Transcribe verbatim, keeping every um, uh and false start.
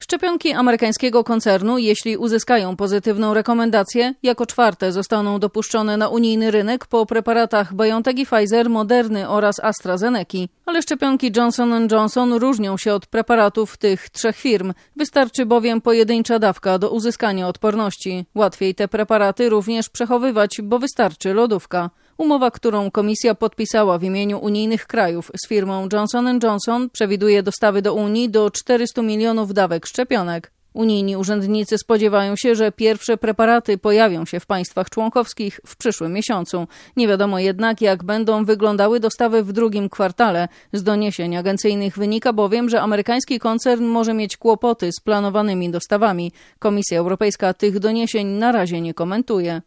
Szczepionki amerykańskiego koncernu, jeśli uzyskają pozytywną rekomendację, jako czwarte zostaną dopuszczone na unijny rynek po preparatach BioNTech i Pfizer, Moderny oraz AstraZeneca. Ale szczepionki Johnson and Johnson różnią się od preparatów tych trzech firm. Wystarczy bowiem pojedyncza dawka do uzyskania odporności. Łatwiej te preparaty również przechowywać, bo wystarczy lodówka. Umowa, którą Komisja podpisała w imieniu unijnych krajów z firmą Johnson and Johnson, przewiduje dostawy do Unii do czterystu milionów dawek szczepionek. Unijni urzędnicy spodziewają się, że pierwsze preparaty pojawią się w państwach członkowskich w przyszłym miesiącu. Nie wiadomo jednak, jak będą wyglądały dostawy w drugim kwartale. Z doniesień agencyjnych wynika bowiem, że amerykański koncern może mieć kłopoty z planowanymi dostawami. Komisja Europejska tych doniesień na razie nie komentuje.